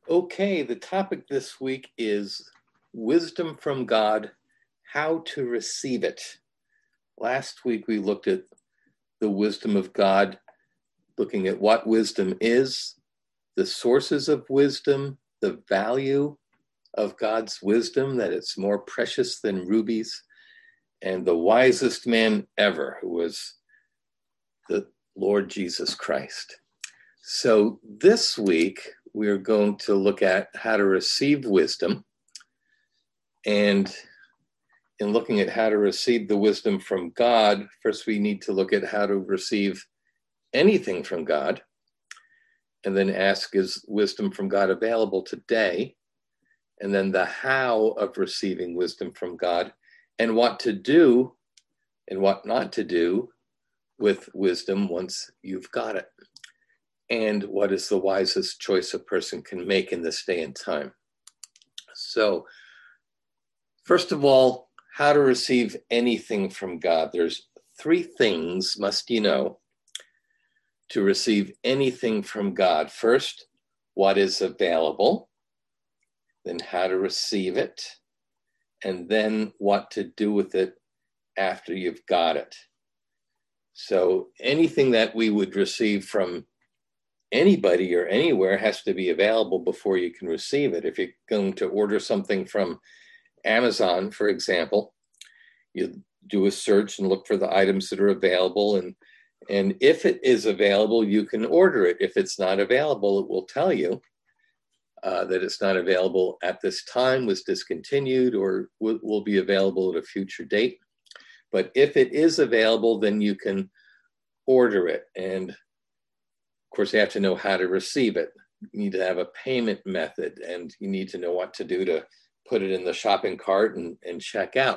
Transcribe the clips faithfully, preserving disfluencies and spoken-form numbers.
Okay, the topic this week is wisdom from God, how to receive it. Last week we looked at the wisdom of God, looking at what wisdom is, the sources of wisdom, the value of God's wisdom, that it's more precious than rubies, and the wisest man ever, who was the Lord Jesus Christ. So this week, we're going to look at how to receive wisdom. And in looking at how to receive the wisdom from God, first we need to look at how to receive anything from God, and then ask, is wisdom from God available today? And then the how of receiving wisdom from God, and what to do and what not to do with wisdom once you've got it. And what is the wisest choice a person can make in this day and time. So, first of all, how to receive anything from God. There's three things must you know to receive anything from God. First, what is available, then how to receive it, and then what to do with it after you've got it. So anything that we would receive from anybody or anywhere has to be available before you can receive it. If you're going to order something from Amazon, for example, you do a search and look for the items that are available. And, and if it is available, you can order it. If it's not available, it will tell you uh, that it's not available at this time, was discontinued, or will, will be available at a future date. But if it is available, then you can order it. And of course, you have to know how to receive it. You need to have a payment method, and you need to know what to do to put it in the shopping cart and, and check out.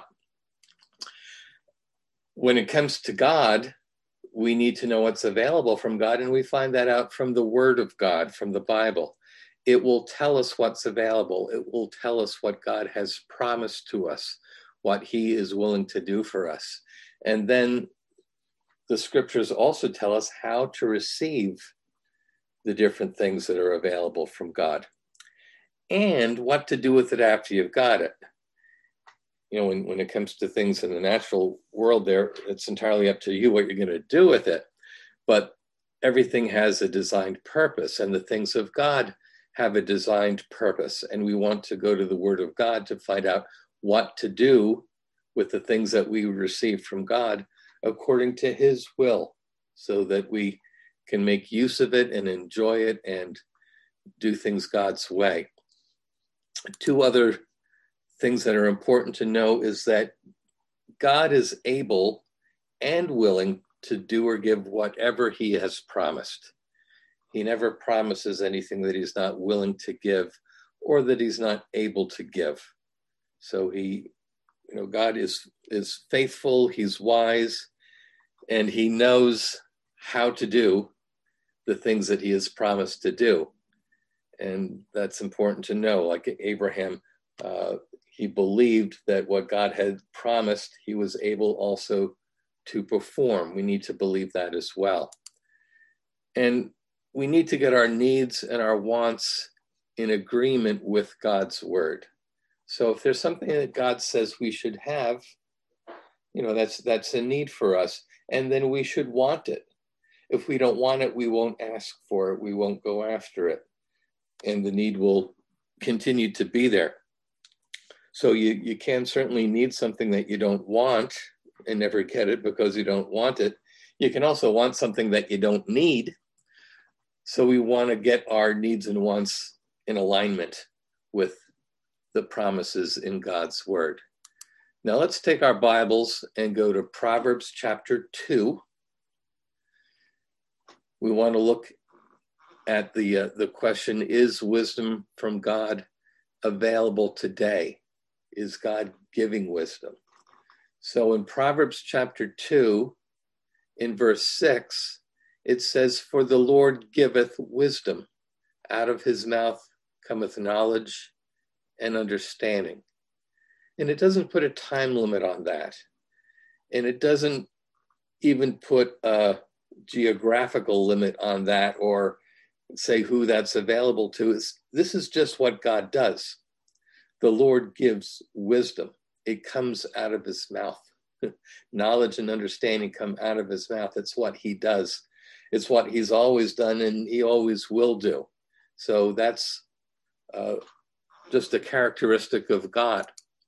When it comes to God, we need to know what's available from God, and we find that out from the Word of God, from the Bible. It will tell us what's available. It will tell us what God has promised to us, what He is willing to do for us. And then the scriptures also tell us how to receive the different things that are available from God, and what to do with it after you've got it. You know, when, when it comes to things in the natural world there, it's entirely up to you what you're going to do with it. But everything has a designed purpose, and the things of God have a designed purpose. And we want to go to the Word of God to find out what to do with the things that we receive from God according to His will, so that we can make use of it and enjoy it and do things God's way. Two other things that are important to know is that God is able and willing to do or give whatever He has promised. He never promises anything that He's not willing to give or that He's not able to give. So He, you know, God is, is faithful, He's wise, and He knows how to do the things that He has promised to do. And that's important to know. Like Abraham, uh, he believed that what God had promised, He was able also to perform. We need to believe that as well. And we need to get our needs and our wants in agreement with God's word. So if there's something that God says we should have, you know, that's that's a need for us. And then we should want it. If we don't want it, we won't ask for it. We won't go after it. And the need will continue to be there. So you, you can certainly need something that you don't want and never get it because you don't want it. You can also want something that you don't need. So we want to get our needs and wants in alignment with the promises in God's word. Now let's take our Bibles and go to Proverbs chapter two. We want to look at the, uh, the question, is wisdom from God available today? Is God giving wisdom? So in Proverbs chapter two, in verse six, it says, "For the Lord giveth wisdom, out of His mouth cometh knowledge and understanding." And it doesn't put a time limit on that. And it doesn't even put a geographical limit on that, or say who that's available to. Is this is just what God does. The Lord gives wisdom. It comes out of his mouth. Knowledge and understanding come out of his mouth. It's what he does. It's what he's always done, and he always will do. So that's uh, just a characteristic of God.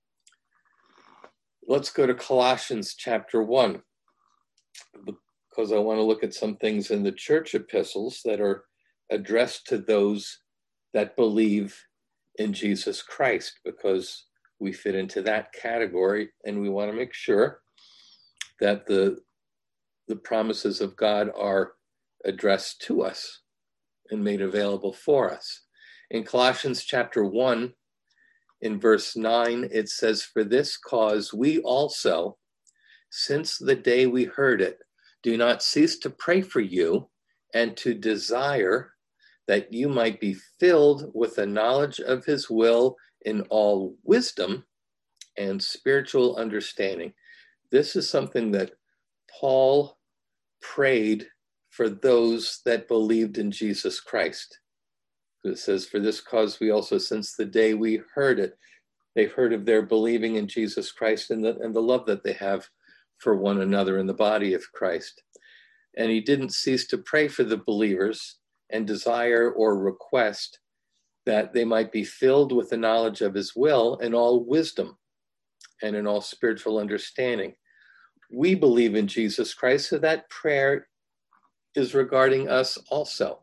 Let's go to Colossians chapter one, because I want to look at some things in the church epistles that are addressed to those that believe in Jesus Christ, because we fit into that category, and we want to make sure that the, the promises of God are addressed to us and made available for us. In Colossians chapter one, in verse nine, it says, "For this cause we also, since the day we heard it, do not cease to pray for you and to desire that you might be filled with the knowledge of his will in all wisdom and spiritual understanding." This is something that Paul prayed for those that believed in Jesus Christ. It says, "For this cause we also, since the day we heard it," they've heard of their believing in Jesus Christ and the, and the love that they have for one another in the body of Christ. And he didn't cease to pray for the believers and desire or request that they might be filled with the knowledge of his will in all wisdom and in all spiritual understanding. We believe in Jesus Christ, so that prayer is regarding us also.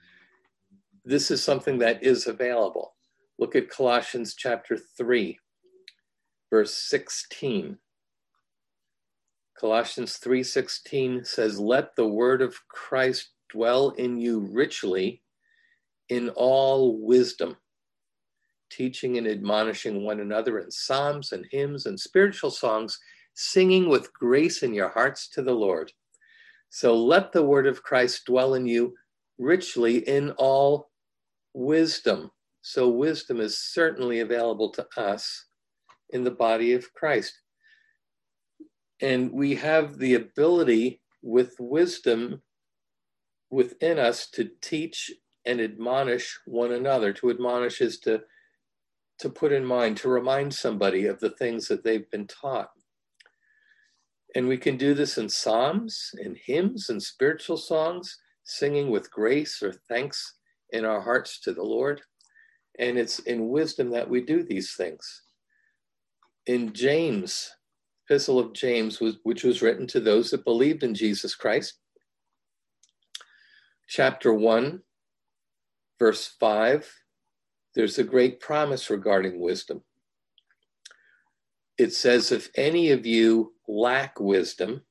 This is something that is available. Look at Colossians chapter three, verse sixteen. Colossians three sixteen says, "Let the word of Christ dwell in you richly in all wisdom, teaching and admonishing one another in psalms and hymns and spiritual songs, singing with grace in your hearts to the Lord." So let the word of Christ dwell in you richly in all wisdom. So wisdom is certainly available to us in the body of Christ. And we have the ability with wisdom within us to teach and admonish one another. To admonish is to, to put in mind, to remind somebody of the things that they've been taught. And we can do this in psalms, in hymns, and spiritual songs, singing with grace or thanks in our hearts to the Lord. And it's in wisdom that we do these things. In James, Epistle of James, which was written to those that believed in Jesus Christ, chapter one, verse five, there's a great promise regarding wisdom. It says, "If any of you lack wisdom,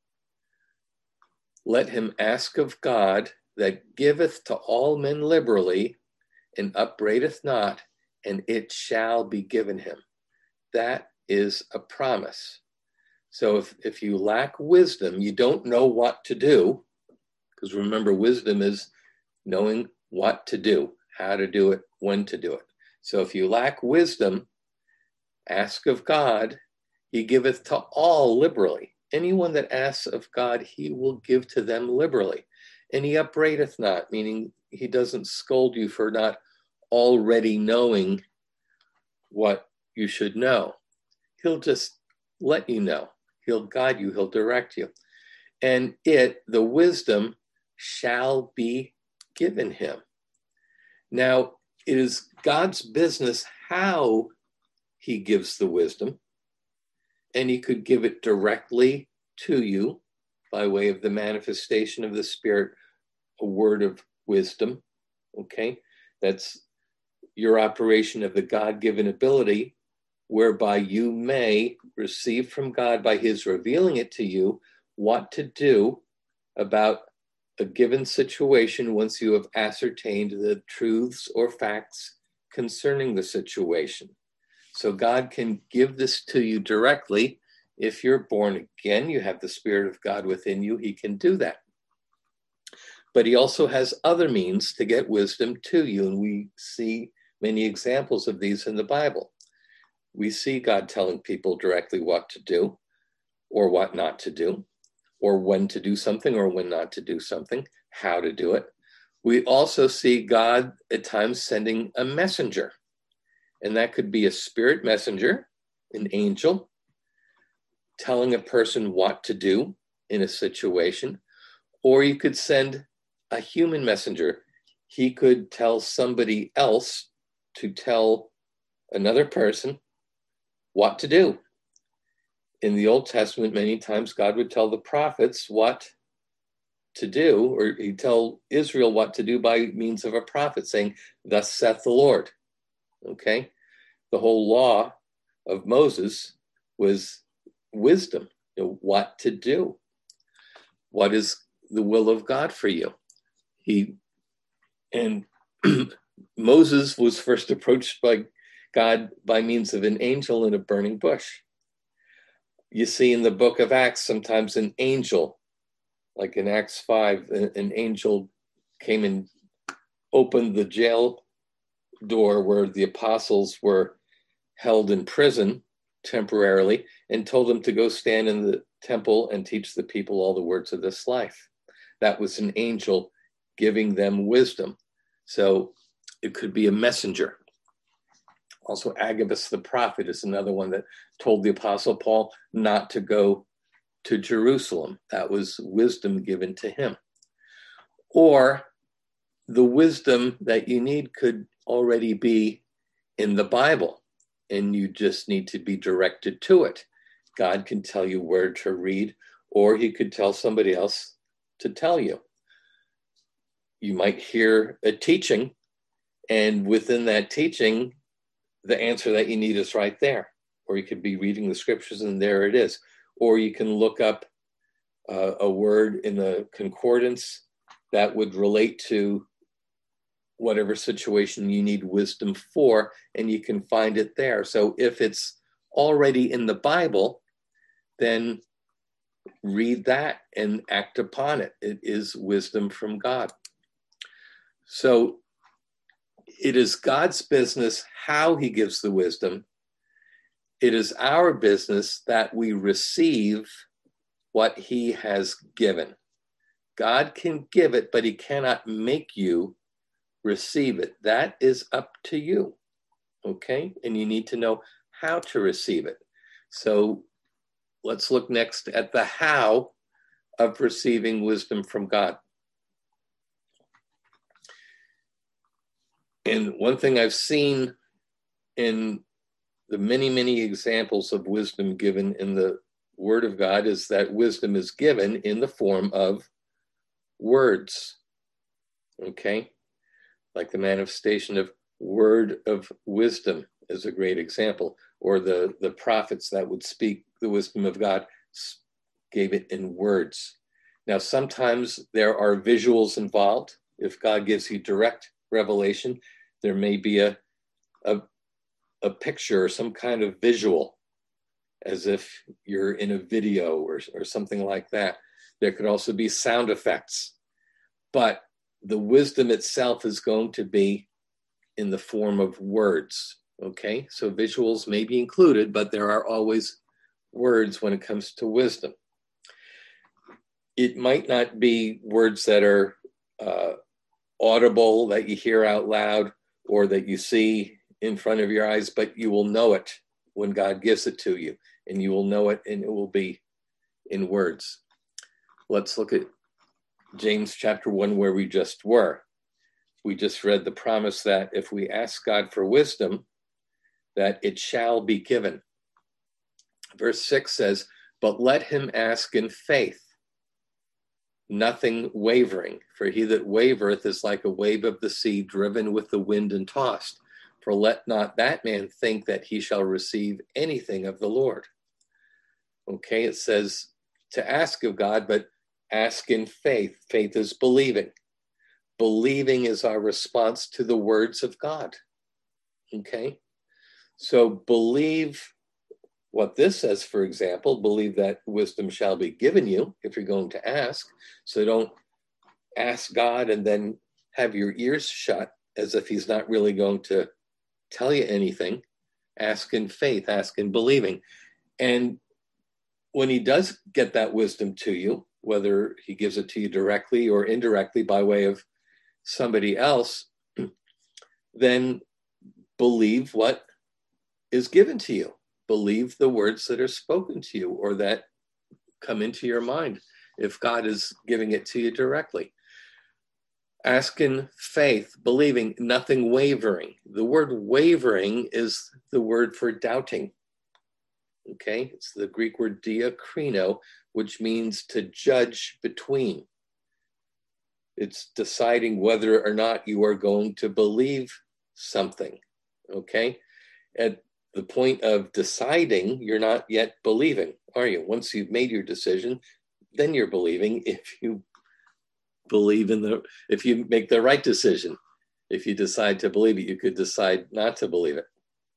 let him ask of God, that giveth to all men liberally and upbraideth not, and it shall be given him." That is a promise. So if, if you lack wisdom, you don't know what to do, because remember, wisdom is knowing what to do, how to do it, when to do it. So if you lack wisdom, ask of God, he giveth to all liberally. Anyone that asks of God, he will give to them liberally. And he upbraideth not, meaning he doesn't scold you for not already knowing what you should know. He'll just let you know. He'll guide you, he'll direct you. And it, the wisdom, shall be given him. Now, it is God's business how he gives the wisdom, and he could give it directly to you by way of the manifestation of the Spirit, a word of wisdom, okay? That's your operation of the God-given ability, whereby you may receive from God, by his revealing it to you, what to do about a given situation once you have ascertained the truths or facts concerning the situation. So God can give this to you directly. If you're born again, you have the Spirit of God within you, he can do that. But he also has other means to get wisdom to you, and we see many examples of these in the Bible. We see God telling people directly what to do or what not to do, or when to do something or when not to do something, how to do it. We also see God at times sending a messenger, and that could be a spirit messenger, an angel, telling a person what to do in a situation, or you could send a human messenger. He could tell somebody else to tell another person what to do. In the Old Testament, many times God would tell the prophets what to do, or he'd tell Israel what to do by means of a prophet saying, "Thus saith the Lord." Okay? The whole law of Moses was wisdom, you know, what to do. What is the will of God for you? He and Moses was first approached by God by means of an angel in a burning bush. You see in the book of Acts sometimes an angel, like in Acts five, an angel came and opened the jail door where the apostles were held in prison temporarily and told them to go stand in the temple and teach the people all the words of this life. That was an angel giving them wisdom. So it could be a messenger. Also, Agabus the prophet is another one that told the Apostle Paul not to go to Jerusalem. That was wisdom given to him. Or the wisdom that you need could already be in the Bible, and you just need to be directed to it. God can tell you where to read, or he could tell somebody else to tell you. You might hear a teaching, and within that teaching, the answer that you need is right there. Or you could be reading the scriptures and there it is. Or you can look up uh, a word in the concordance that would relate to whatever situation you need wisdom for, and you can find it there. So if it's already in the Bible, then read that and act upon it. It is wisdom from God. So it is God's business how he gives the wisdom. It is our business that we receive what he has given. God can give it, but he cannot make you receive it. That is up to you, okay? And you need to know how to receive it. So let's look next at the how of receiving wisdom from God. And one thing I've seen in the many, many examples of wisdom given in the Word of God is that wisdom is given in the form of words, okay? Like the manifestation of word of wisdom is a great example, or the, the prophets that would speak the wisdom of God gave it in words. Now, sometimes there are visuals involved. If God gives you direct revelation, there may be a, a, a picture or some kind of visual, as if you're in a video or, or something like that. There could also be sound effects, but the wisdom itself is going to be in the form of words, okay? So visuals may be included, but there are always words when it comes to wisdom. It might not be words that are uh, audible, that you hear out loud, or that you see in front of your eyes, but you will know it when God gives it to you, and you will know it, and it will be in words. Let's look at James chapter one, where we just were. We just read the promise that if we ask God for wisdom, that it shall be given. Verse six says, but let him ask in faith, nothing wavering. For he that wavereth is like a wave of the sea, driven with the wind and tossed. For let not that man think that he shall receive anything of the Lord. Okay, it says to ask of God, but ask in faith. Faith is believing. Believing is our response to the words of God. Okay? So believe what this says, for example, believe that wisdom shall be given you if you're going to ask. So don't ask God and then have your ears shut as if he's not really going to tell you anything. Ask in faith, ask in believing. And when he does get that wisdom to you, whether he gives it to you directly or indirectly by way of somebody else, then believe what is given to you. Believe the words that are spoken to you or that come into your mind if God is giving it to you directly. Ask in faith, believing, nothing wavering. The word wavering is the word for doubting. Okay, it's the Greek word diakrino, which means to judge between. It's deciding whether or not you are going to believe something. Okay, at the point of deciding, you're not yet believing, are you? Once you've made your decision, then you're believing if you believe in the, if you make the right decision. If you decide to believe it, you could decide not to believe it.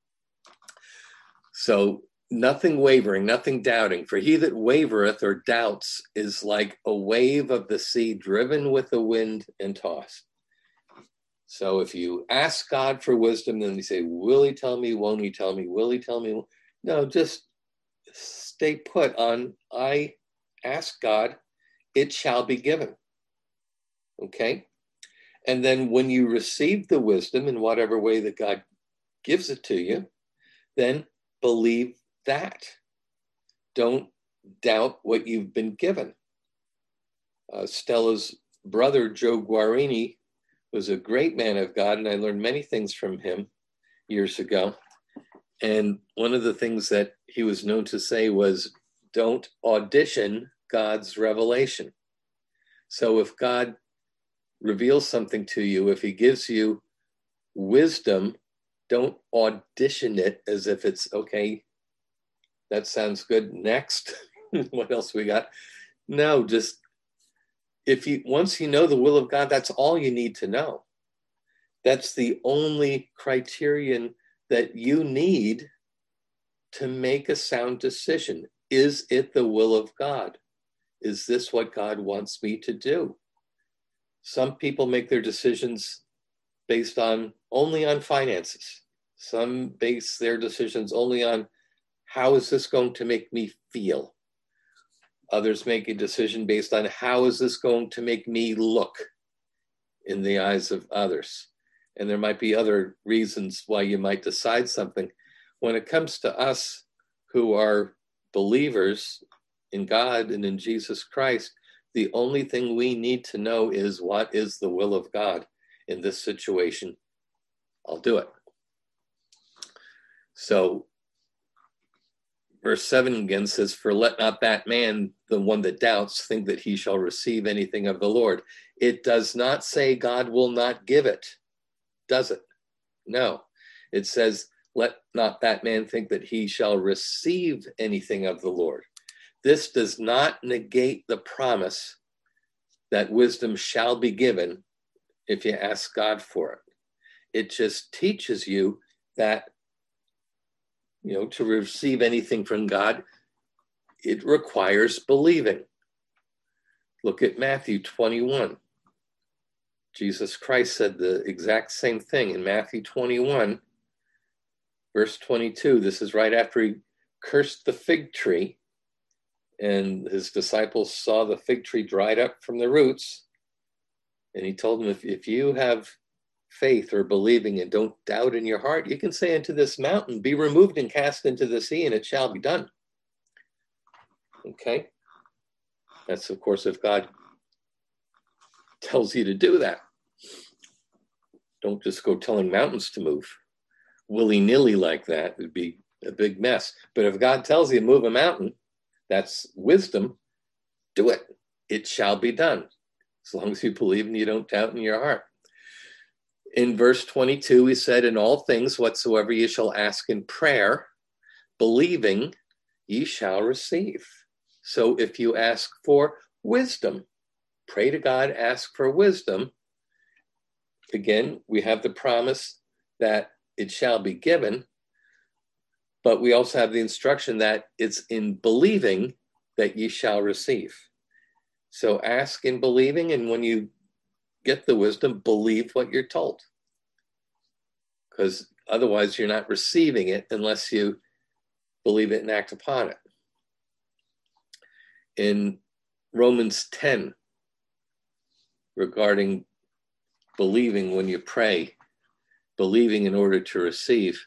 So nothing wavering, nothing doubting. For he that wavereth or doubts is like a wave of the sea driven with the wind and tossed. So if you ask God for wisdom, then you say, will he tell me? Won't he tell me? Will he tell me? No, just stay put on, I ask God, it shall be given. Okay? And then when you receive the wisdom in whatever way that God gives it to you, then believe that. Don't doubt what you've been given. Uh, Stella's brother, Joe Guarini, was a great man of God, and I learned many things from him years ago. And one of the things that he was known to say was, don't audition God's revelation. So if God reveals something to you, if he gives you wisdom, don't audition it as if it's, okay, that sounds good, next. What else we got? No, just, if you, once you know the will of God, that's all you need to know. That's the only criterion that you need to make a sound decision. Is it the will of God? Is this what God wants me to do? Some people make their decisions based on only on finances. Some base their decisions only on how is this going to make me feel? Others make a decision based on how is this going to make me look in the eyes of others? And there might be other reasons why you might decide something. When it comes to us who are believers in God and in Jesus Christ, the only thing we need to know is what is the will of God in this situation. I'll do it. So verse seven again says, for let not that man, the one that doubts, think that he shall receive anything of the Lord. It does not say God will not give it, does it? No. It says, let not that man think that he shall receive anything of the Lord. This does not negate the promise that wisdom shall be given if you ask God for it. It just teaches you that, you know, to receive anything from God, it requires believing. Look at Matthew twenty-one. Jesus Christ said the exact same thing in Matthew twenty-one, verse twenty-two. This is right after he cursed the fig tree, and his disciples saw the fig tree dried up from the roots. And he told them, if, if you have faith or believing and don't doubt in your heart, you can say unto this mountain, be removed and cast into the sea, and it shall be done. Okay? That's, of course, if God tells you to do that. Don't just go telling mountains to move willy-nilly like that. It'd be a big mess. But if God tells you to move a mountain, that's wisdom. Do it. It shall be done. As long as you believe and you don't doubt in your heart. In verse twenty-two, he said, in all things whatsoever ye shall ask in prayer, believing, ye shall receive. So if you ask for wisdom, pray to God, ask for wisdom. Again, we have the promise that it shall be given, but we also have the instruction that it's in believing that ye shall receive. So ask in believing, and when you get the wisdom, believe what you're told. Because otherwise you're not receiving it unless you believe it and act upon it. In Romans ten, regarding believing when you pray, believing in order to receive.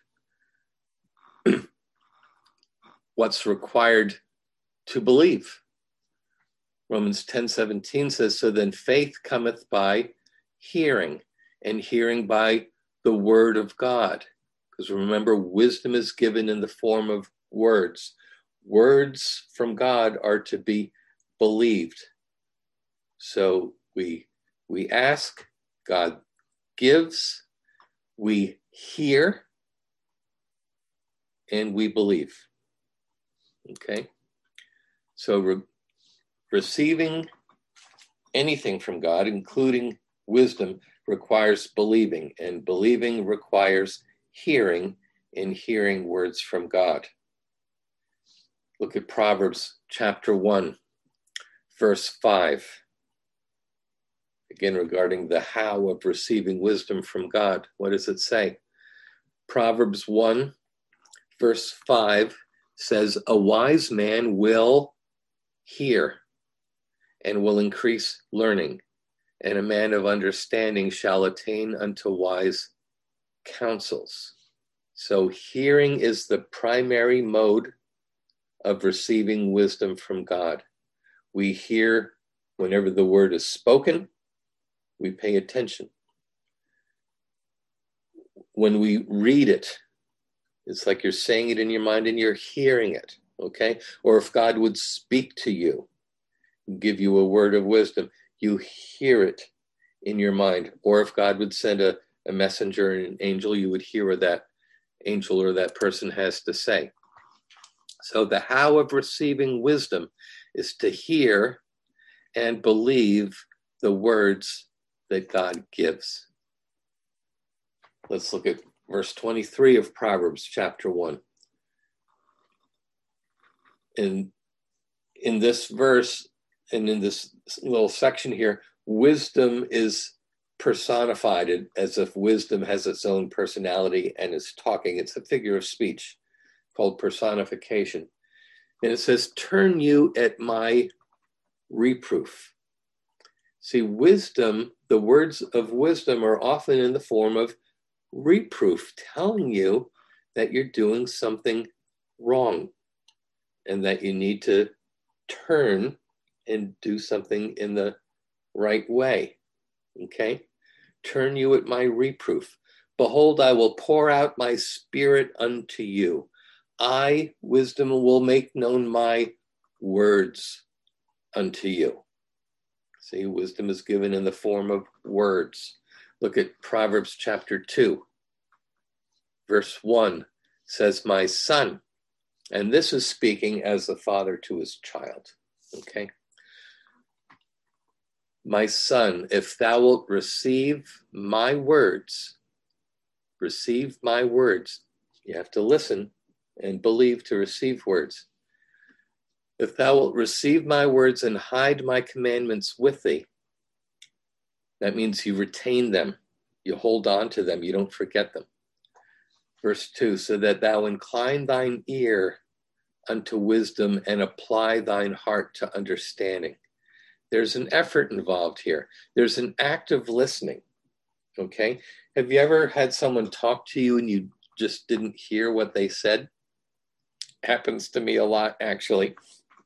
What's required to believe? Romans ten seventeen says, so then faith cometh by hearing, and hearing by the word of God. Because remember, wisdom is given in the form of words. Words from God are to be believed. So we, we ask, God gives, we hear, and we believe. Okay? So re- receiving anything from God, including wisdom, requires believing, and believing requires hearing, and hearing words from God. Look at Proverbs chapter one, verse five. Again, regarding the how of receiving wisdom from God. What does it say? Proverbs one, verse five says, a wise man will hear and will increase learning, and a man of understanding shall attain unto wise counsels. So hearing is the primary mode of receiving wisdom from God. We hear whenever the word is spoken, we pay attention. When we read it, it's like you're saying it in your mind and you're hearing it, okay? Or if God would speak to you, give you a word of wisdom, you hear it in your mind. Or if God would send a, a messenger and an angel, you would hear what that angel or that person has to say. So the how of receiving wisdom is to hear and believe the words that God gives. Let's look at verse twenty-three of Proverbs chapter one. In, in this verse, and in this little section here, wisdom is personified as if wisdom has its own personality and is talking. It's a figure of speech called personification. And it says, turn you at my reproof. See, wisdom, the words of wisdom are often in the form of reproof, telling you that you're doing something wrong and that you need to turn and do something in the right way. Okay? Turn you at my reproof. Behold, I will pour out my spirit unto you. I, wisdom, will make known my words unto you. See, wisdom is given in the form of words. Look at Proverbs chapter two, verse one says, my son, and this is speaking as the father to his child, okay? My son, if thou wilt receive my words, receive my words. You have to listen and believe to receive words. If thou wilt receive my words and hide my commandments with thee, that means you retain them, you hold on to them, you don't forget them. Verse two, so that thou incline thine ear unto wisdom and apply thine heart to understanding. There's an effort involved here. There's an act of listening, okay? Have you ever had someone talk to you and you just didn't hear what they said? Happens to me a lot, actually.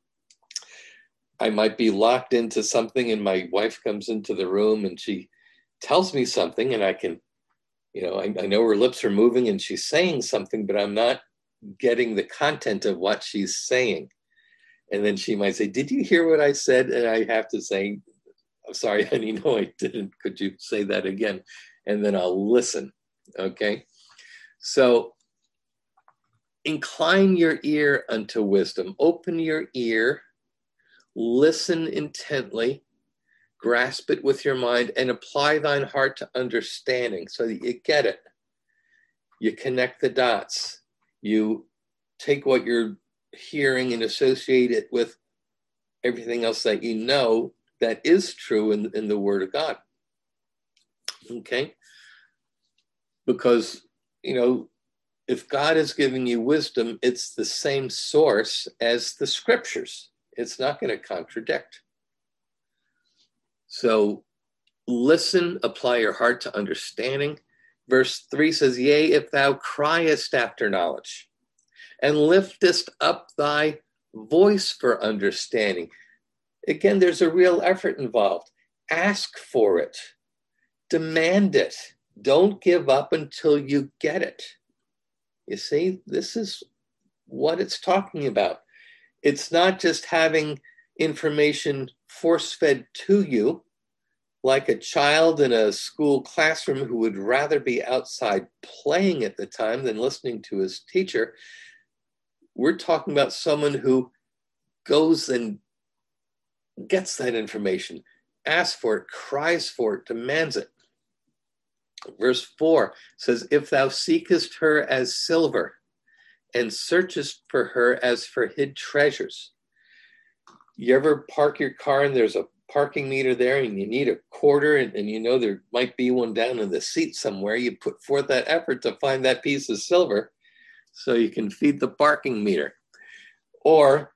I might be locked into something and my wife comes into the room and she tells me something and I can, you know, I, I know her lips are moving and she's saying something, but I'm not getting the content of what she's saying. And then she might say, did you hear what I said? And I have to say, I'm sorry, honey, no, I didn't. Could you say that again? And then I'll listen, okay? So incline your ear unto wisdom. Open your ear, listen intently, grasp it with your mind, and apply thine heart to understanding so that you get it. You connect the dots. You take what you're hearing and associate it with everything else that you know that is true in, in the Word of God. Okay? Because, you know, if God is giving you wisdom, it's the same source as the scriptures. It's not going to contradict. So listen, apply your heart to understanding. Verse three says, yea, if thou criest after knowledge and liftest up thy voice for understanding. Again, there's a real effort involved. Ask for it. Demand it. Don't give up until you get it. You see, this is what it's talking about. It's not just having information force-fed to you, like a child in a school classroom who would rather be outside playing at the time than listening to his teacher. We're talking about someone who goes and gets that information, asks for it, cries for it, demands it. Verse four says, if thou seekest her as silver and searchest for her as for hid treasures. You ever park your car and there's a parking meter there and you need a quarter and, and you know there might be one down in the seat somewhere. You put forth that effort to find that piece of silver so you can feed the parking meter. Or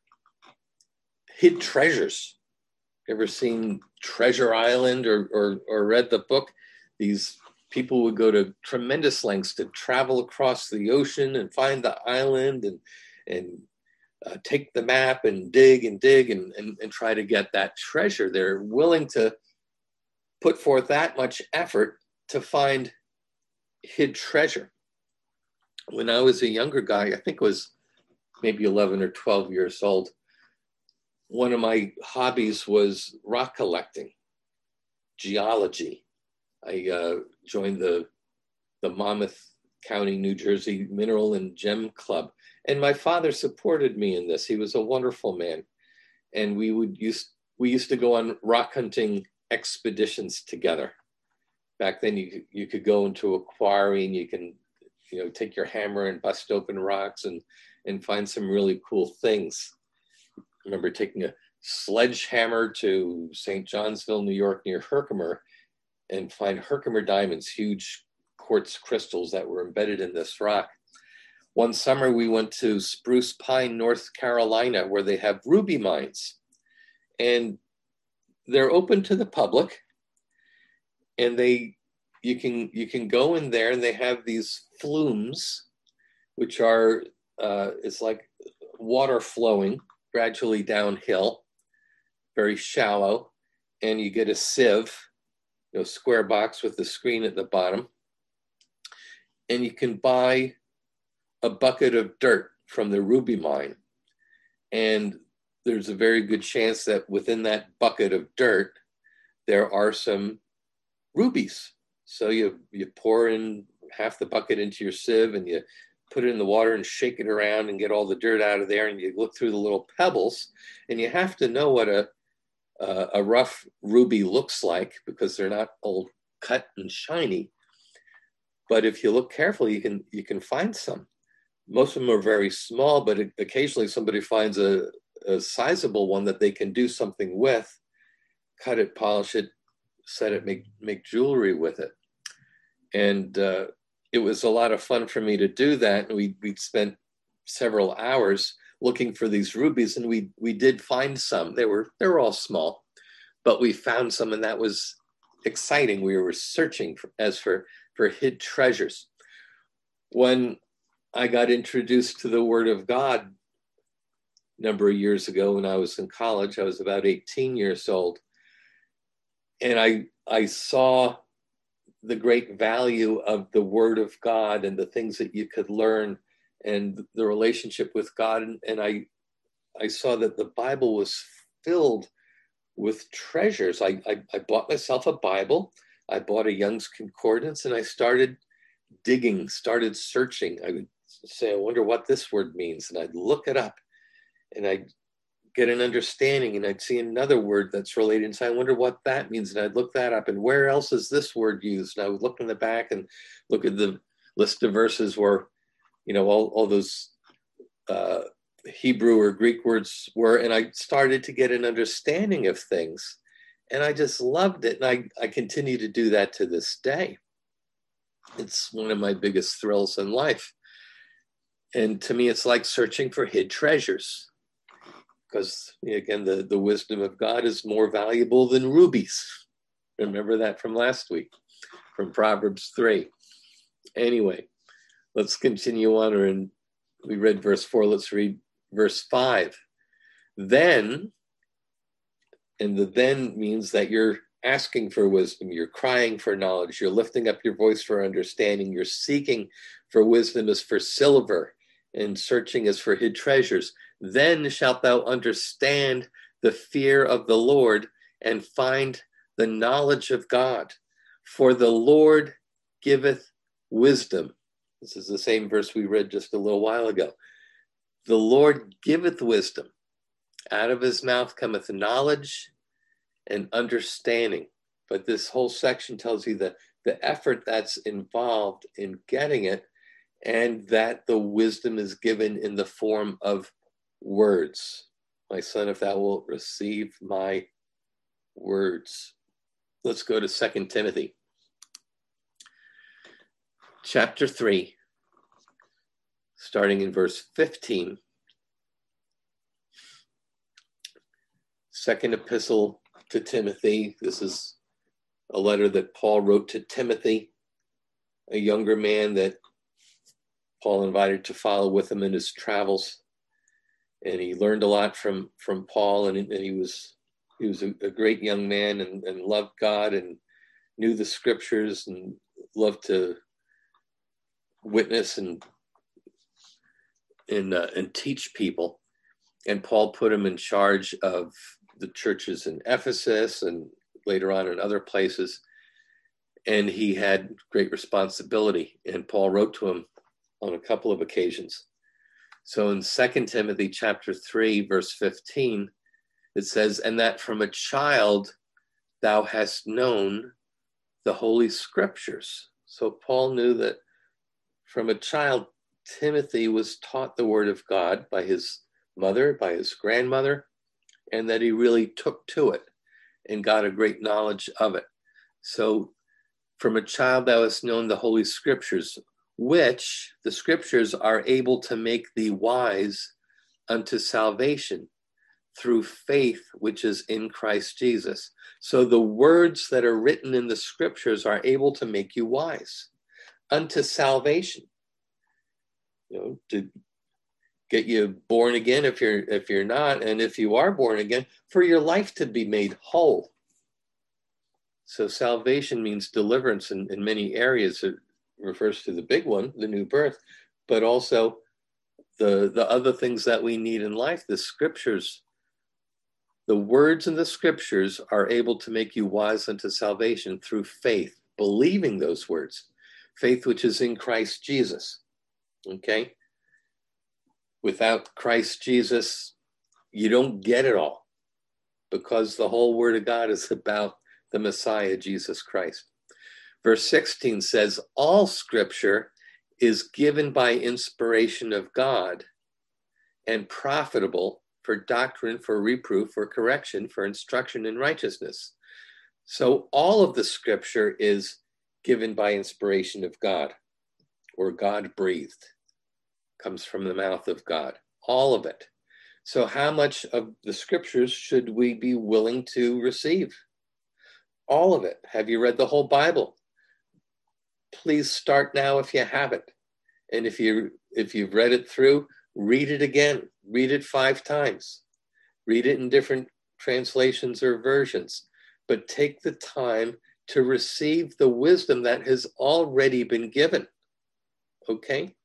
hid treasures. Ever seen Treasure Island or, or, or read the book? These people would go to tremendous lengths to travel across the ocean and find the island and, and uh, take the map and dig and dig and, and, and try to get that treasure. They're willing to put forth that much effort to find hid treasure. When I was a younger guy, I think it was maybe eleven or twelve years old, one of my hobbies was rock collecting, geology. I uh, joined the, the Monmouth County, New Jersey Mineral and Gem Club. And my father supported me in this. He was a wonderful man. And we would use, we used to go on rock hunting expeditions together. Back then you, you could go into a quarry and you can, you know, take your hammer and bust open rocks and, and find some really cool things. I remember taking a sledgehammer to Saint Johnsville, New York, near Herkimer, and find Herkimer diamonds, huge quartz crystals that were embedded in this rock. One summer we went to Spruce Pine, North Carolina, where they have ruby mines. And they're open to the public. And they you can you can go in there and they have these flumes, which are uh, it's like water flowing gradually downhill, very shallow, and you get a sieve, you know, square box with the screen at the bottom, and you can buy a bucket of dirt from the ruby mine, and there's a very good chance that within that bucket of dirt there are some rubies. So you you pour in half the bucket into your sieve and you put it in the water and shake it around and get all the dirt out of there, and you look through the little pebbles, and you have to know what a uh, a rough ruby looks like because they're not all cut and shiny. But if you look carefully, you can you can find some. Most of them are very small, but occasionally somebody finds a, a sizable one that they can do something with, cut it, polish it, set it, make make jewelry with it. And uh, it was a lot of fun for me to do that. And we we spent several hours looking for these rubies, and we we did find some. They were they were all small, but we found some, and that was exciting. We were searching for, as for for hid treasures. When I got introduced to the Word of God a number of years ago when I was in college, I was about eighteen years old, and I I saw the great value of the Word of God and the things that you could learn and the relationship with God. And, and I, I saw that the Bible was filled with treasures. I, I, I bought myself a Bible. I bought a Young's Concordance, and I started digging, started searching. I would say, I wonder what this word means. And I'd look it up and I'd get an understanding, and I'd see another word that's related and say, I wonder what that means. And I'd look that up, and where else is this word used? And I would look in the back and look at the list of verses where, you know, all, all those uh, Hebrew or Greek words were, and I started to get an understanding of things. And I just loved it. And I, I continue to do that to this day. It's one of my biggest thrills in life. And to me, it's like searching for hid treasures. Because, again, the, the wisdom of God is more valuable than rubies. Remember that from last week, from Proverbs three. Anyway, let's continue on. And we read verse four. Let's read verse five. Then, and the then means that you're asking for wisdom, you're crying for knowledge, you're lifting up your voice for understanding, you're seeking for wisdom as for silver, and searching as for hid treasures. Then shalt thou understand the fear of the Lord and find the knowledge of God. For the Lord giveth wisdom. This is the same verse we read just a little while ago. The Lord giveth wisdom. Out of his mouth cometh knowledge and understanding. But this whole section tells you that the effort that's involved in getting it, and that the wisdom is given in the form of words. My son, if thou wilt receive my words. Let's go to Second Timothy. Chapter three, starting in verse fifteen. Second epistle to Timothy. This is a letter that Paul wrote to Timothy, a younger man that Paul invited to follow with him in his travels. And he learned a lot from, from Paul, and, and he was he was a, a great young man, and, and loved God and knew the scriptures and loved to witness and and, uh, and teach people. And Paul put him in charge of the churches in Ephesus and later on in other places. And he had great responsibility. And Paul wrote to him on a couple of occasions. So in Second Timothy chapter three, verse fifteen, it says, and that from a child thou hast known the Holy Scriptures. So Paul knew that from a child, Timothy was taught the word of God by his mother, by his grandmother, and that he really took to it and got a great knowledge of it. So from a child thou hast known the Holy Scriptures, which the Scriptures are able to make thee wise unto salvation through faith which is in Christ Jesus. So the words that are written in the Scriptures are able to make you wise unto salvation. You know, to get you born again if you're if you're not, and if you are born again, for your life to be made whole. So salvation means deliverance in, in many areas. It refers to the big one, the new birth, but also the, the other things that we need in life. The Scriptures, the words in the Scriptures are able to make you wise unto salvation through faith, believing those words. Faith which is in Christ Jesus. Okay? Without Christ Jesus, you don't get it all, because the whole Word of God is about the Messiah, Jesus Christ. Verse sixteen says, all Scripture is given by inspiration of God and profitable for doctrine, for reproof, for correction, for instruction in righteousness. So all of the Scripture is given by inspiration of God, or God breathed, comes from the mouth of God, all of it. So how much of the Scriptures should we be willing to receive? All of it. Have you read the whole Bible? Please start now if you haven't. And if you if you've read it through, read it again. Read it five times. Read it in different translations or versions. But take the time to receive the wisdom that has already been given. Okay?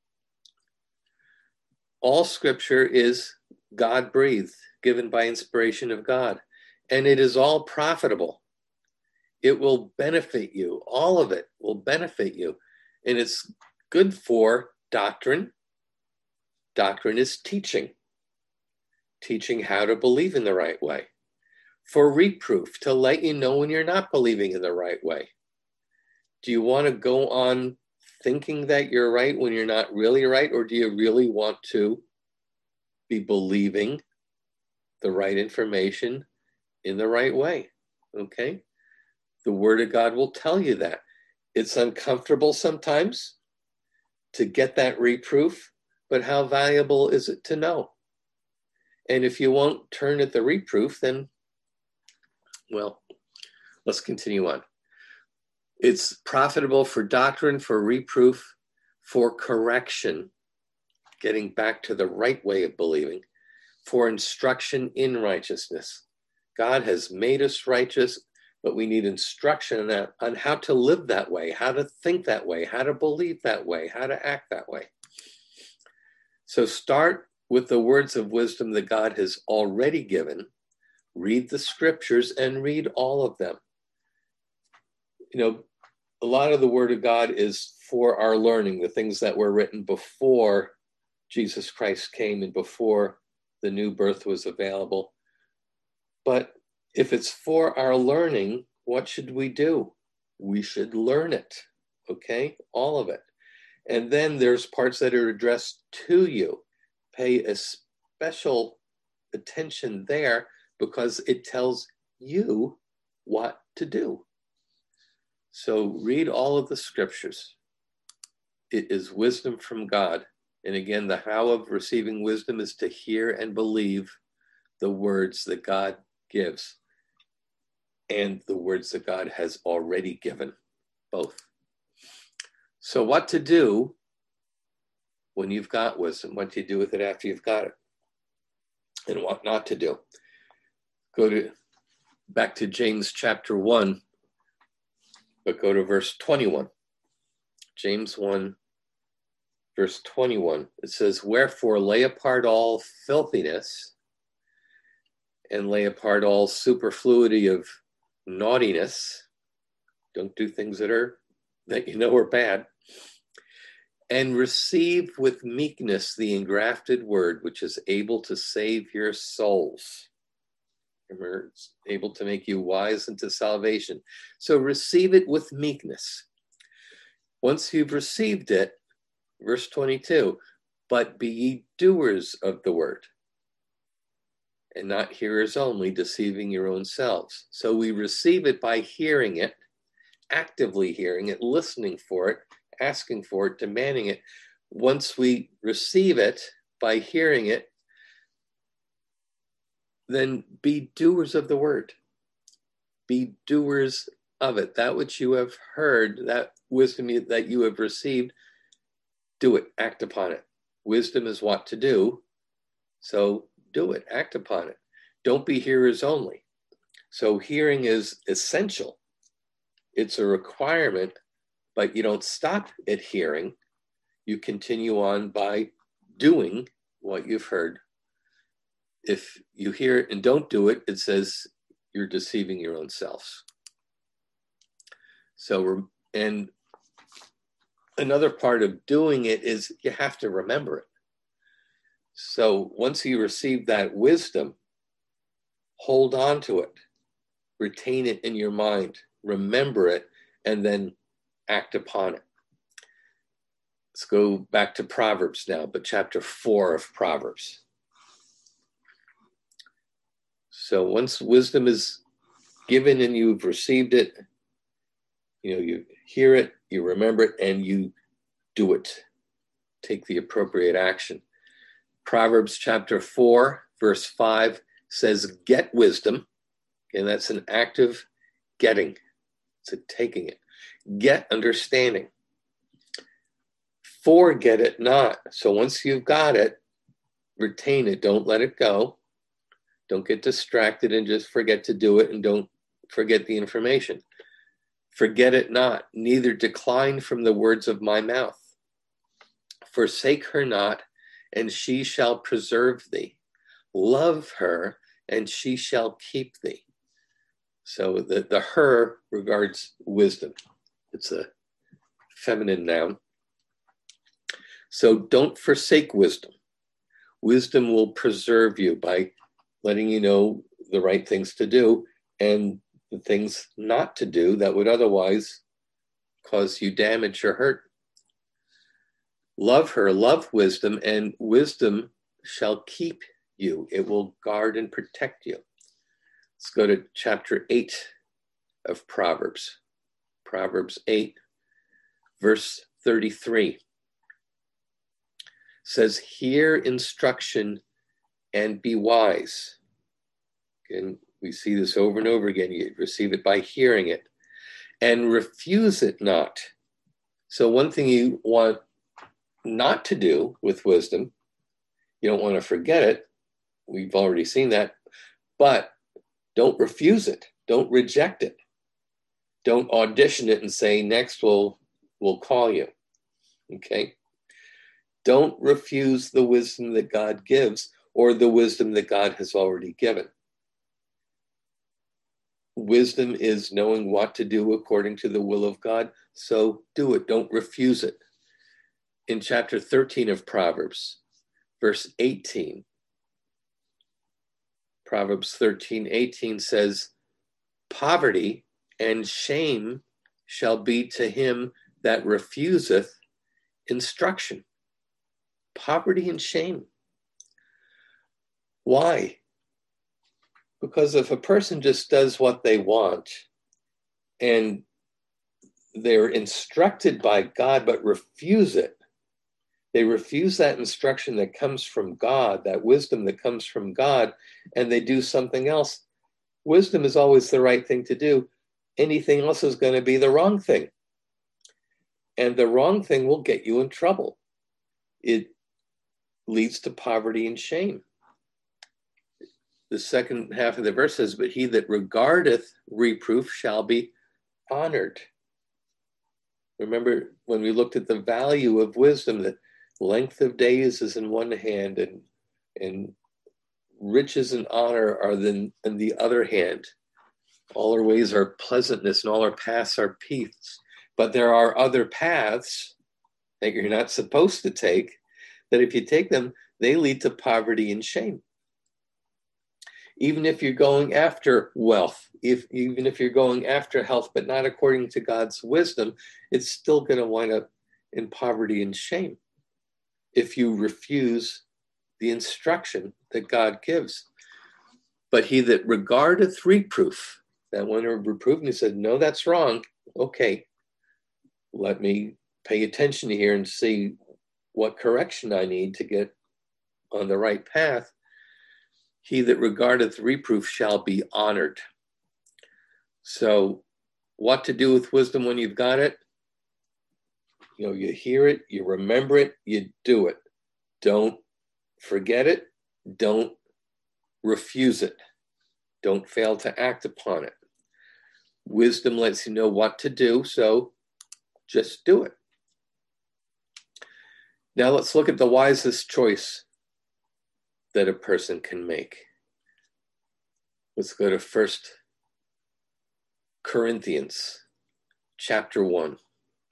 All Scripture is God-breathed, given by inspiration of God. And it is all profitable. It will benefit you. All of it will benefit you. And it's good for doctrine. Doctrine is teaching. Teaching how to believe in the right way. For reproof, to let you know when you're not believing in the right way. Do you want to go on thinking that you're right when you're not really right? Or do you really want to be believing the right information in the right way? Okay? The Word of God will tell you that. It's uncomfortable sometimes to get that reproof, but how valuable is it to know? And if you won't turn at the reproof, then, well, Let's continue on. It's profitable for doctrine, for reproof, for correction, getting back to the right way of believing, for instruction in righteousness. God has made us righteous, but we need instruction on, that, on how to live that way, how to think that way, how to believe that way, how to act that way. So start with the words of wisdom that God has already given. Read the scriptures and read all of them. You know, a lot of the word of God is for our learning, the things that were written before Jesus Christ came and before the new birth was available. But if it's for our learning, what should we do? We should learn it, okay? All of it. And then there's parts that are addressed to you. Pay a special attention there because it tells you what to do. So read all of the scriptures. It is wisdom from God. And again, the how of receiving wisdom is to hear and believe the words that God gives and the words that God has already given, both. So what to do when you've got wisdom? What do you do with it after you've got it? And what not to do? Go to back to James chapter one, but go to verse twenty-one. James one, verse twenty-one. It says, "Wherefore lay apart all filthiness, and lay apart all superfluity of naughtiness." Don't do things that are that you know are bad. "And receive with meekness the engrafted word, which is able to save your souls." Remember, it's able to make you wise unto salvation. So receive it with meekness. Once you've received it, verse twenty-two, "But be ye doers of the word, and not hearers only, deceiving your own selves." So we receive it by hearing it, actively hearing it, listening for it, asking for it, demanding it. Once we receive it by hearing it, then be doers of the word. Be doers of it. That which you have heard, that wisdom that you have received, do it, act upon it. Wisdom is what to do, so do it, act upon it. Don't be hearers only. So hearing is essential. It's a requirement, but you don't stop at hearing. You continue on by doing what you've heard. If you hear it and don't do it, it says you're deceiving your own selves. So, and another part of doing it is you have to remember it. So once you receive that wisdom, hold on to it, retain it in your mind, remember it, and then act upon it. Let's go back to Proverbs now, but chapter four of Proverbs. So once wisdom is given and you've received it, you know, you hear it, you remember it, and you do it. Take the appropriate action. Proverbs chapter four, verse five says, "Get wisdom." And that's an active getting. It's a taking it. "Get understanding. Forget it not." So once you've got it, retain it. Don't let it go. Don't get distracted and just forget to do it, and don't forget the information. "Forget it not, neither decline from the words of my mouth. Forsake her not, and she shall preserve thee. Love her, and she shall keep thee." So the, the her regards wisdom. It's a feminine noun. So don't forsake wisdom. Wisdom will preserve you by letting you know the right things to do and the things not to do that would otherwise cause you damage or hurt. Love her, love wisdom, and wisdom shall keep you. It will guard and protect you. Let's go to chapter eight of Proverbs. Proverbs eight, verse thirty-three. Says, "Hear instruction and be wise." And We see this over and over again. You receive it by hearing it. And refuse it not. So one thing you want not to do with wisdom, you don't want to forget it. We've already seen that. But don't refuse it. Don't reject it. Don't audition it and say, next we'll, we'll call you. Okay? Don't refuse the wisdom that God gives or the wisdom that God has already given. Wisdom is knowing what to do according to the will of God, so do it. Don't refuse it. In chapter thirteen of Proverbs, verse eighteen, Proverbs thirteen eighteen says, poverty and shame shall be to him that refuseth instruction. Poverty and shame. Why? Because if a person just does what they want and they're instructed by God but refuse it, they refuse that instruction that comes from God, that wisdom that comes from God, and they do something else. Wisdom is always the right thing to do. Anything else is going to be the wrong thing. And the wrong thing will get you in trouble. It leads to poverty and shame. The second half of the verse says, but he that regardeth reproof shall be honored. Remember when we looked at the value of wisdom, that length of days is in one hand and, and riches and honor are then in the other hand. All our ways are pleasantness and all our paths are peace. But there are other paths that you're not supposed to take, that if you take them, they lead to poverty and shame. Even if you're going after wealth, if even if you're going after health, but not according to God's wisdom, it's still going to wind up in poverty and shame if you refuse the instruction that God gives. But he that regardeth reproof, that one who reproved me said, no, that's wrong. Okay, let me pay attention here and see what correction I need to get on the right path. He that regardeth reproof shall be honored. So what to do with wisdom when you've got it? You know, you hear it, you remember it, you do it. Don't forget it. Don't refuse it. Don't fail to act upon it. Wisdom lets you know what to do, so just do it. Now let's look at the wisest choice that a person can make. Let's go to First Corinthians chapter one.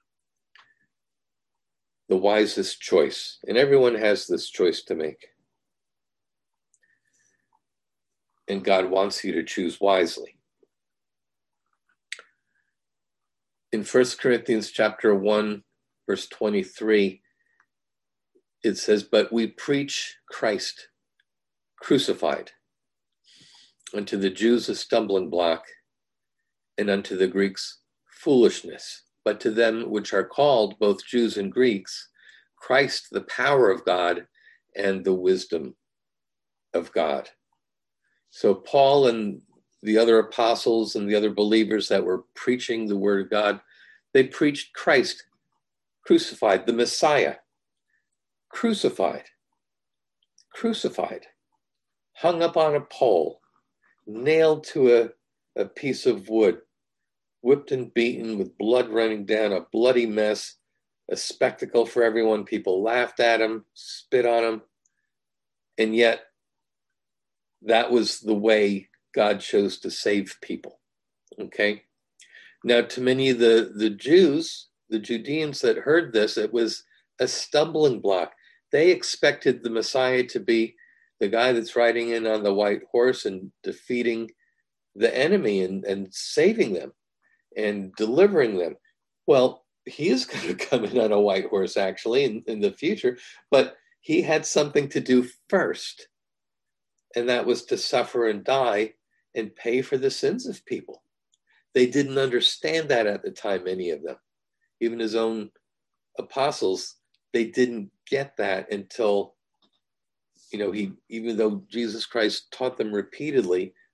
The wisest choice. And everyone has this choice to make. And God wants you to choose wisely. In First Corinthians chapter one, verse twenty-three, it says, but we preach Christ crucified, unto the Jews a stumbling block, and unto the Greeks foolishness. But to them which are called, both Jews and Greeks, Christ the power of God and the wisdom of God. So Paul and the other apostles and the other believers that were preaching the word of God, they preached Christ crucified, the Messiah, crucified, crucified, hung up on a pole, nailed to a, a piece of wood, whipped and beaten with blood running down, a bloody mess, a spectacle for everyone. People laughed at him, spit on him. And yet, that was the way God chose to save people. Okay? Now, to many of the, the Jews, the Judeans that heard this, it was a stumbling block. They expected the Messiah to be the guy that's riding in on the white horse and defeating the enemy and, and saving them and delivering them. Well, he is going to come in on a white horse, actually, in, in the future, but he had something to do first, and that was to suffer and die and pay for the sins of people. They didn't understand that at the time, many of them. Even his own apostles, they didn't get that until, you know, he, even though Jesus Christ taught them repeatedly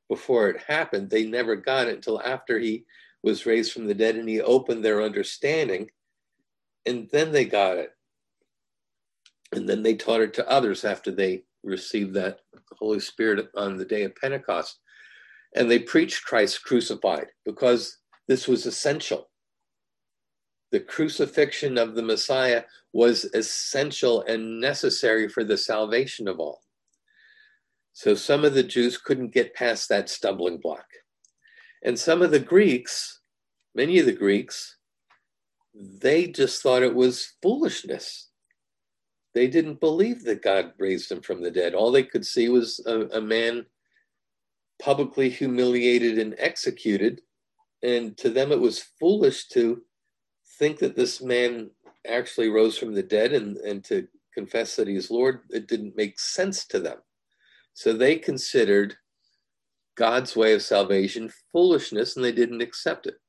before it happened. They never got it until after he was raised from the dead and he opened their understanding, and then they got it. And then they taught it to others after they received that Holy Spirit on the day of Pentecost. And they preached Christ crucified because this was essential. The crucifixion of the Messiah was essential and necessary for the salvation of all. So some of the Jews couldn't get past that stumbling block. And some of the Greeks, many of the Greeks, they just thought it was foolishness. They didn't believe that God raised him from the dead. All they could see was a, a man publicly humiliated and executed. And to them, it was foolish to think that this man actually rose from the dead and, and to confess that he's Lord. It didn't make sense to them. So they considered God's way of salvation foolishness, and they didn't accept it.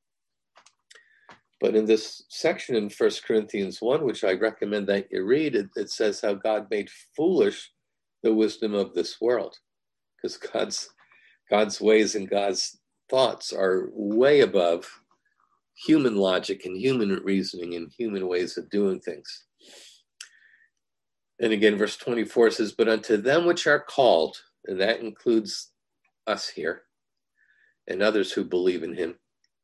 But in this section in First Corinthians one, which I recommend that you read, it, it says how God made foolish the wisdom of this world, because God's God's ways and God's thoughts are way above human logic and human reasoning and human ways of doing things. And again, verse twenty-four says, but unto them which are called, and that includes us here and others who believe in him,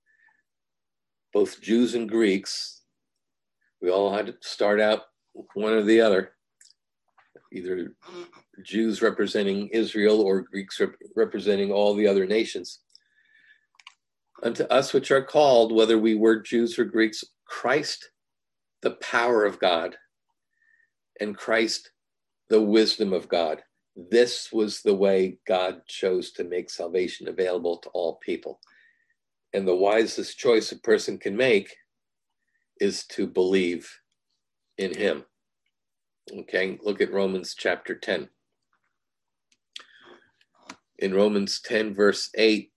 both Jews and Greeks, we all had to start out one or the other, either Jews representing Israel or Greeks rep- representing all the other nations. Unto us which are called, whether we were Jews or Greeks, Christ, the power of God, and Christ, the wisdom of God. This was the way God chose to make salvation available to all people. And the wisest choice a person can make is to believe in him. Okay, look at Romans chapter ten. In Romans ten, verse eight,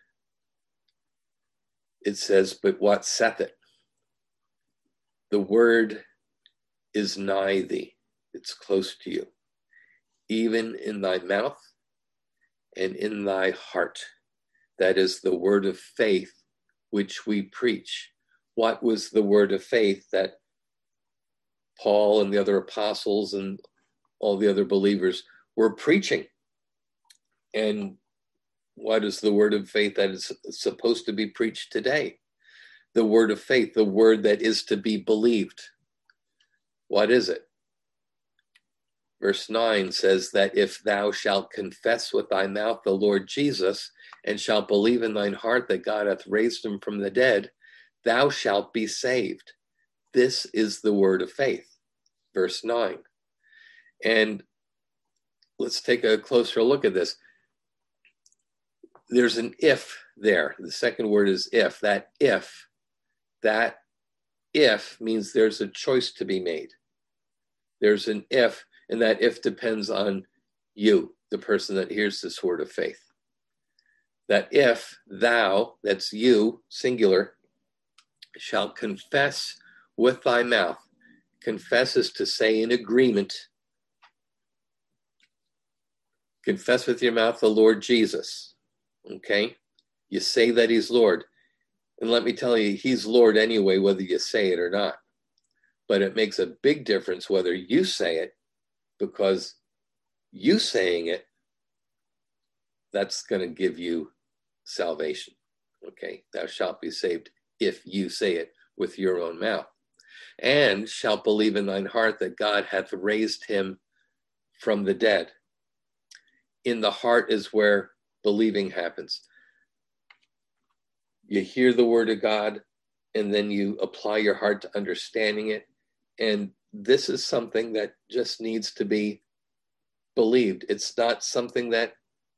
it says, but what saith it? The word is nigh thee. It's close to you, even in thy mouth and in thy heart. That is the word of faith which we preach. What was the word of faith that Paul and the other apostles and all the other believers were preaching? And what is the word of faith that is supposed to be preached today? The word of faith, the word that is to be believed. What is it? Verse nine says that if thou shalt confess with thy mouth the Lord Jesus, and shalt believe in thine heart that God hath raised him from the dead, thou shalt be saved. This is the word of faith. Verse nine. And let's take a closer look at this. There's an if there. The second word is if. That if, that if means there's a choice to be made. There's an if, and that if depends on you, the person that hears this word of faith. That if thou, that's you, singular, shalt confess with thy mouth. Confess is to say in agreement. Confess with your mouth the Lord Jesus. Okay? You say that he's Lord. And let me tell you, he's Lord anyway, whether you say it or not. But it makes a big difference whether you say it, because you saying it, that's going to give you salvation. Okay? Thou shalt be saved if you say it with your own mouth. And shalt believe in thine heart that God hath raised him from the dead. In the heart is where believing happens. You hear the word of God, and then you apply your heart to understanding it. And this is something that just needs to be believed. It's not something that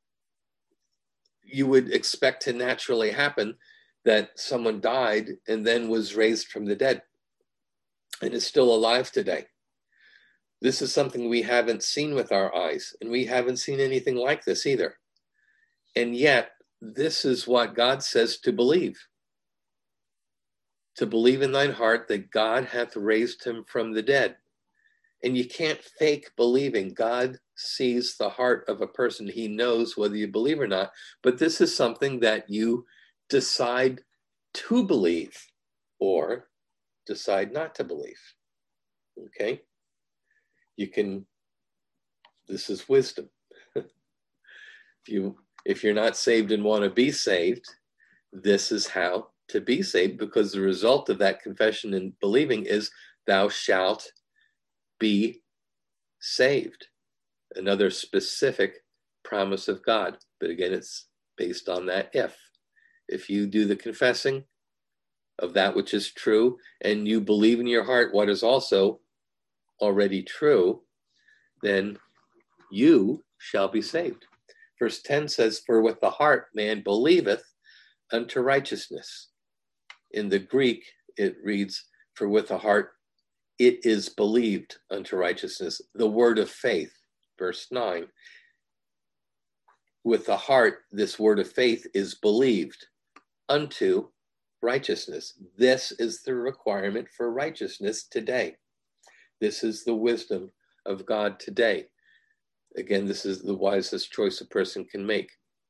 you would expect to naturally happen, that someone died and then was raised from the dead and is still alive today. This is something we haven't seen with our eyes, and we haven't seen anything like this either. And yet, this is what God says to believe. To believe in thine heart that God hath raised him from the dead. And you can't fake believing. God sees the heart of a person. He knows whether you believe or not. But this is something that you decide to believe or decide not to believe. Okay? You can, this is wisdom. If you, if you're not saved and want to be saved, this is how to be saved, because the result of that confession and believing is thou shalt be saved. Another specific promise of God. But again, it's based on that if. If you do the confessing of that which is true, and you believe in your heart what is also already true, then you shall be saved. Verse ten says, for with the heart man believeth unto righteousness. In the Greek, it reads, for with the heart it is believed unto righteousness. The word of faith, verse nine. With the heart, this word of faith is believed unto righteousness. This is the requirement for righteousness today. This is the wisdom of God today. Again, this is the wisest choice a person can make.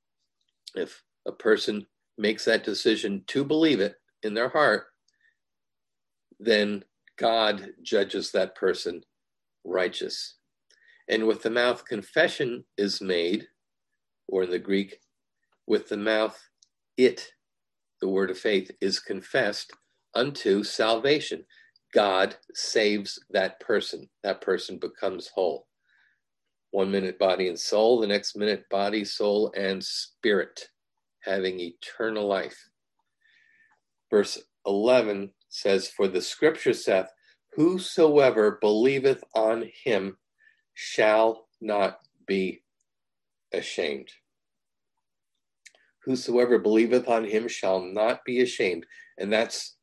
If a person makes that decision to believe it in their heart, then God judges that person righteous. And with the mouth confession is made, or in the Greek, with the mouth it, the word of faith, is confessed unto salvation. God saves that person. That person becomes whole. One minute body and soul, the next minute body, soul, and spirit, having eternal life. Verse eleven says, for the scripture saith, whosoever believeth on him shall not be ashamed. Whosoever believeth on him shall not be ashamed. And that's,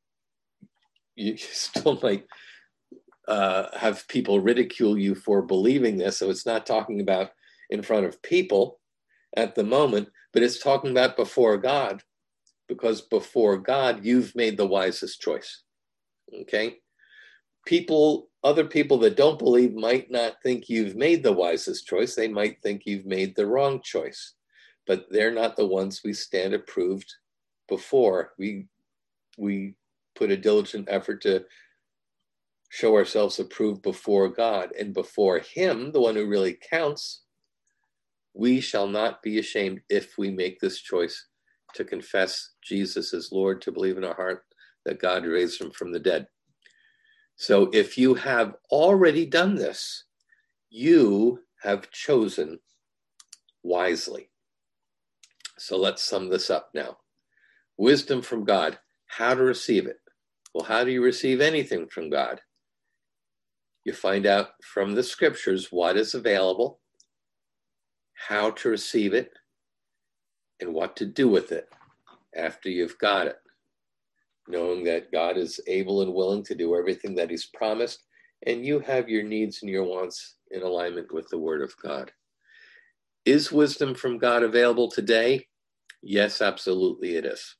you still might uh, have people ridicule you for believing this. So it's not talking about in front of people at the moment, but it's talking about before God. Because before God, you've made the wisest choice. Okay? People, other people that don't believe might not think you've made the wisest choice. They might think you've made the wrong choice. But they're not the ones we stand approved before. We, we put a diligent effort to show ourselves approved before God. And before him, the one who really counts, we shall not be ashamed if we make this choice to confess Jesus as Lord, to believe in our heart that God raised him from the dead. So if you have already done this, you have chosen wisely. So let's sum this up now. Wisdom from God, how to receive it. Well, how do you receive anything from God? You find out from the scriptures what is available, how to receive it, and what to do with it after you've got it, knowing that God is able and willing to do everything that he's promised, and you have your needs and your wants in alignment with the word of God. Is wisdom from God available today? Yes, absolutely it is.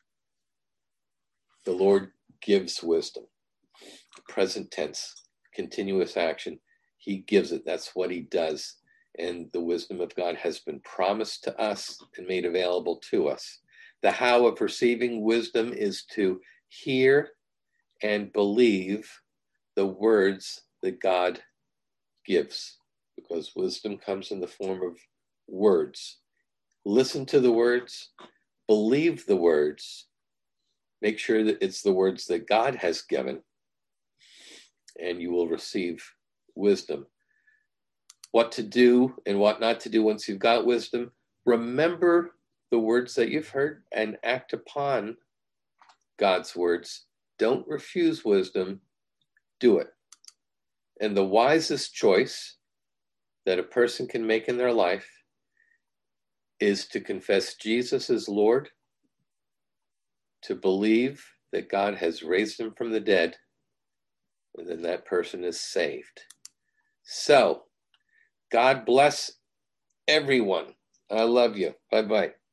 The Lord gives wisdom. Present tense, continuous action. He gives it. That's what he does. And the wisdom of God has been promised to us and made available to us. The how of receiving wisdom is to hear and believe the words that God gives, because wisdom comes in the form of words. Listen to the words, believe the words, make sure that it's the words that God has given, and you will receive wisdom. What to do and what not to do once you've got wisdom. Remember the words that you've heard and act upon God's words. Don't refuse wisdom, do it. And the wisest choice that a person can make in their life is to confess Jesus as Lord, to believe that God has raised him from the dead, and then that person is saved. So, God bless everyone. I love you. Bye-bye.